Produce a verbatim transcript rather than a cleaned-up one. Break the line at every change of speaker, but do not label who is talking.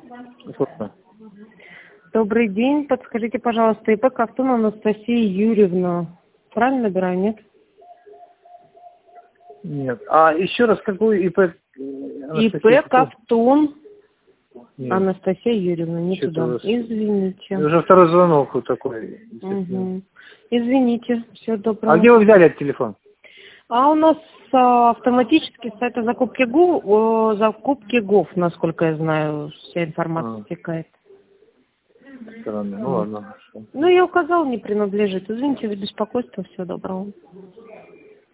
Слушай.
Добрый день. Подскажите, пожалуйста, ИП Ковтун Анастасия Юрьевна. Правильно набираю, нет?
Нет. А еще раз, какую ИП?
ИП Ковтун Анастасия Юрьевна. Не
Что-то
туда.
вас-
Извините.
Уже второй звонок вот такой.
Угу. Извините. Всего доброго.
А где вы взяли этот телефон?
А у нас а, автоматически с сайта закупки ГУ, э, закупки ГОВ, насколько я знаю, вся информация
А.
стекает.
Странно. Ну ладно. Хорошо.
Ну, я указал, не принадлежит. Извините за беспокойство. Всего доброго.